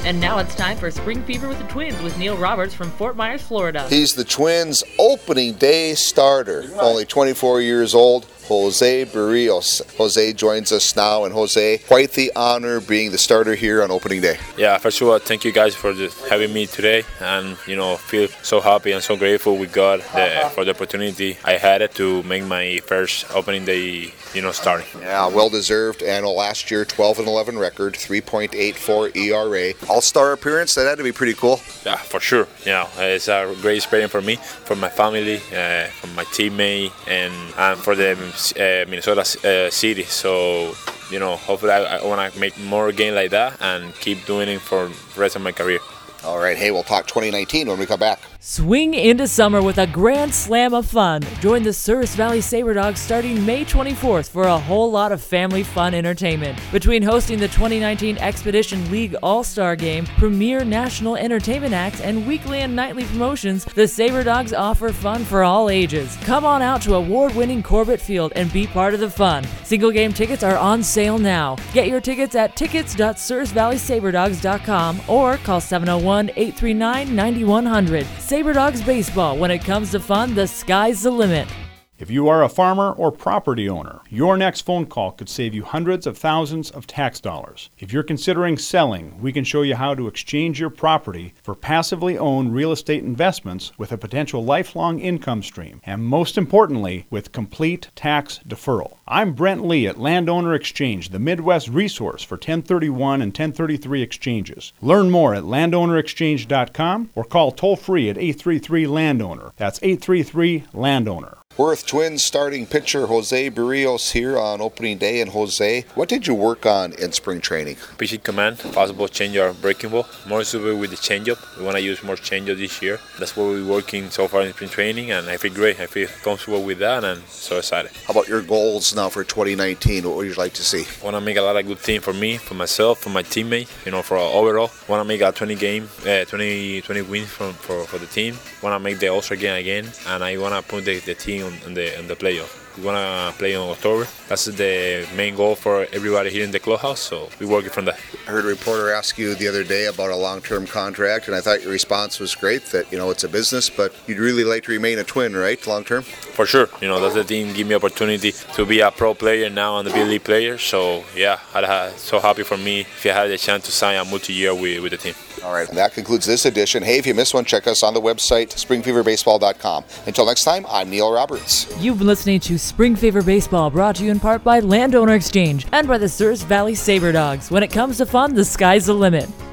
And now it's time for Spring Fever with the Twins with Neil Roberts from Fort Myers, Florida. He's the Twins' opening day starter, only 24 years old, Jose Berrios. Jose joins us now, and Jose, quite the honor being the starter here on opening day. Yeah, first of all, thank you guys for having me today, and feel so happy and so grateful with God for the opportunity I had to make my first opening day, starting. Yeah, well deserved. And last year, 12-11 record, 3.84 ERA, All-Star appearance. That had to be pretty cool. Yeah, for sure. It's a great experience for me, for my family, for my teammate, and for the Minnesota City. So, hopefully I want to make more games like that and keep doing it for the rest of my career. All right, hey, we'll talk 2019 when we come back. Swing into summer with a grand slam of fun. Join the Souris Valley SaberDogs starting May 24th for a whole lot of family fun entertainment. Between hosting the 2019 Expedition League All-Star Game, premier national entertainment acts, and weekly and nightly promotions, the SaberDogs offer fun for all ages. Come on out to award-winning Corbett Field and be part of the fun. Single game tickets are on sale now. Get your tickets at tickets.sourisvalleysaberdogs.com or call 701-839-9100. SaberDogs Baseball. When it comes to fun, the sky's the limit. If you are a farmer or property owner, your next phone call could save you hundreds of thousands of tax dollars. If you're considering selling, we can show you how to exchange your property for passively owned real estate investments with a potential lifelong income stream, and most importantly, with complete tax deferral. I'm Brent Lee at Landowner Exchange, the Midwest resource for 1031 and 1033 exchanges. Learn more at landownerexchange.com or call toll-free at 833-LANDOWNER. That's 833-LANDOWNER. Worth Twins starting pitcher Jose Berrios here on opening day. And Jose, what did you work on in spring training? Pitching command, possible changeup, breaking ball. More so with the changeup. We want to use more changeup this year. That's what we're working so far in spring training, and I feel great. I feel comfortable with that and so excited. How about your goals now for 2019? What would you like to see? I want to make a lot of good things for me, for myself, for my teammate, for overall. I want to make a 20 wins for the team. I want to make the All-Star game again, and I want to put the team in the playoff. We want to play in October. That's the main goal for everybody here in the clubhouse, so we're working from that. I heard a reporter ask you the other day about a long-term contract, and I thought your response was great, that, it's a business, but you'd really like to remain a Twin, right, long-term? For sure. That's the thing, give me opportunity to be a pro player now and a big league player, so, yeah, so happy for me if I had the chance to sign a multi-year with the team. All right, and that concludes this edition. Hey, if you missed one, check us on the website, springfeverbaseball.com. Until next time, I'm Neil Roberts. You've been listening to Spring Fever Baseball, brought to you in part by Landowner Exchange and by the Souris Valley SaberDogs. When it comes to fun, the sky's the limit.